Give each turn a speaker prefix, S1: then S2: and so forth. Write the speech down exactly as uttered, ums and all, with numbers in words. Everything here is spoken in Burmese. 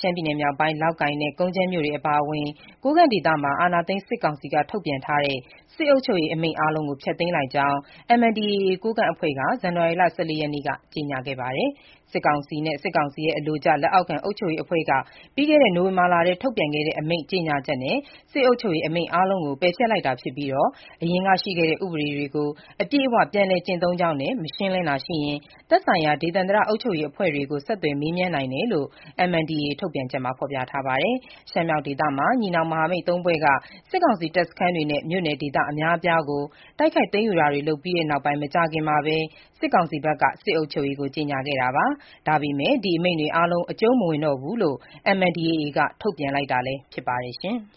S1: ရှမ်းပြည်နယ်မြောက်ပိုင်း လောက်ကိုင်နဲ့ ကုန်းကြမ်းမြို့တွေအပါအဝင် ကိုးကန့်ဒေသမှာ အာဏာသိမ်းစစ်ကောင်စီက ထုတ်ပြန်ထားတဲ့ စစ်အုပ်ချုပ်ရေးအမိန့်အားလုံးကို ဖျက်သိမ်းလိုက်ကြောင်း အမ်အန်ဒီအေအေ ကိုးကန့်အဖွဲ့က ဇန်နဝါရီလ ၁၄ ရက်နေ့က ကြေညာခဲ့ပါတယ်။ စစ်ကောင်စီနဲ့ စစ်ကောင်စီရဲ့ အလိုကျ လက်အောက်ခံ အုပ်ချုပ်ရေးအဖွဲ့က ပြီးခဲ့တဲ့ နိုဝင်ဘာလထဲ ထုတ်ပြန်ခဲ့တဲ့ အမိန့်ကြေညာချက်နဲ့ စစ်အုပ်ချုပ်ရေးအမိန့်အားလုံးကို ပယ်ဖျက်လိုက်တာဖြစ်ပြီး အရင်ကရှိခဲ့တဲ့ ဥပဒေတွေကို အပြည့်အဝ ပြန်လည်ကျင့်သုံးကြောင်းနဲ့ မရှင်းလင်းတာရှိရင် သက်ဆိုင်ရာ ဒေသန္တရအုပ်ချုပ်ရေးအဖွဲ့တွေကို ဆက်သွယ်မေးမြန်းနိုင်တယ်လို့ အမ်အန်ဒီအေအေ ထုတ်ပြန်ချက်မှာ ဖော်ပြထားပါတယ်။ ရှမ်းမြောက်ဒေသမှာ ညီနောင်မဟာမိတ်သုံးဖွဲ့က စစ်ကောင်စီတပ်စခန်းတွေနဲ့ မြို့နယ်ဒေသအများအပြားကို တိုက်ခိုက်သိမ်းယူတာတွေ လုပ်ပြီးနောက်ပိုင်း မကြာခင်မှာပဲ စစ်ကောင်စီဘက်က စစ်အုပ်ချုပ်ရေးကို ကြေညာခဲ့တာပါ။ ဒါပေမဲ့ ဒီအမိန့်တွေအားလုံး အကျုံးမဝင်တော့ဘူးလို့ အမ်အန်ဒီအေအေက ထုတ်ပြန်လိုက်တာလည်း ဖြစ်ပါတယ်။